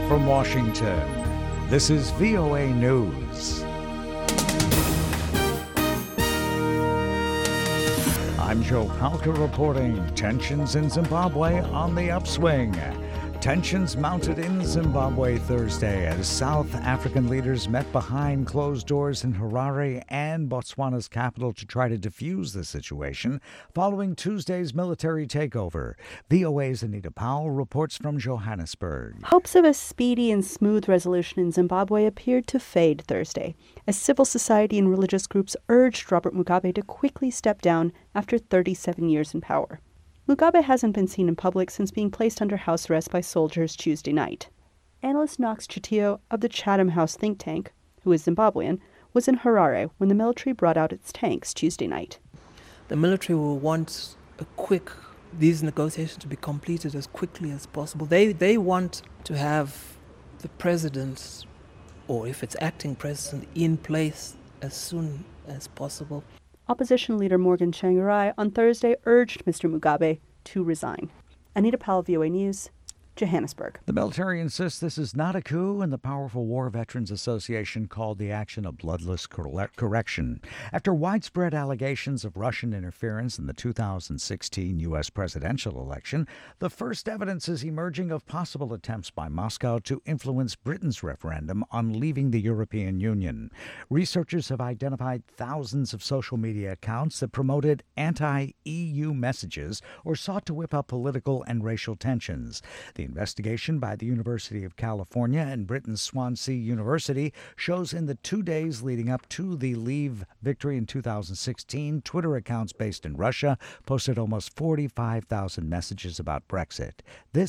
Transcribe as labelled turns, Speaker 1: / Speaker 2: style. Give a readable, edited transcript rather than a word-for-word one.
Speaker 1: from Washington, this is VOA News. I'm Joe Palca reporting. Tensions in Zimbabwe on the upswing. Tensions mounted in Zimbabwe Thursday as South African leaders met behind closed doors in Harare and Botswana's capital to try to defuse the situation following Tuesday's military takeover. VOA's Anita Powell reports from Johannesburg.
Speaker 2: Hopes of a speedy and smooth resolution in Zimbabwe appeared to fade Thursday, as civil society and religious groups urged Robert Mugabe to quickly step down after 37 years in power. Mugabe hasn't been seen in public since being placed under house arrest by soldiers Tuesday night. Analyst Knox Chitio of the Chatham House think tank, who is Zimbabwean, was in Harare when the military brought out its tanks Tuesday night.
Speaker 3: The military will want these negotiations to be completed as quickly as possible. They want to have the president, or if it's acting president, in place as soon as possible.
Speaker 2: Opposition leader Morgan Tsvangirai on Thursday urged Mr. Mugabe to resign. Anita Powell, VOA News, Johannesburg.
Speaker 1: The military insists this is not a coup, and the powerful War Veterans Association called the action a bloodless correction. After widespread allegations of Russian interference in the 2016 U.S. presidential election, the first evidence is emerging of possible attempts by Moscow to influence Britain's referendum on leaving the European Union. Researchers have identified thousands of social media accounts that promoted anti-EU messages or sought to whip up political and racial tensions. The investigation by the University of California and Britain's Swansea University shows in the 2 days leading up to the Leave victory in 2016, Twitter accounts based in Russia posted almost 45,000 messages about Brexit. This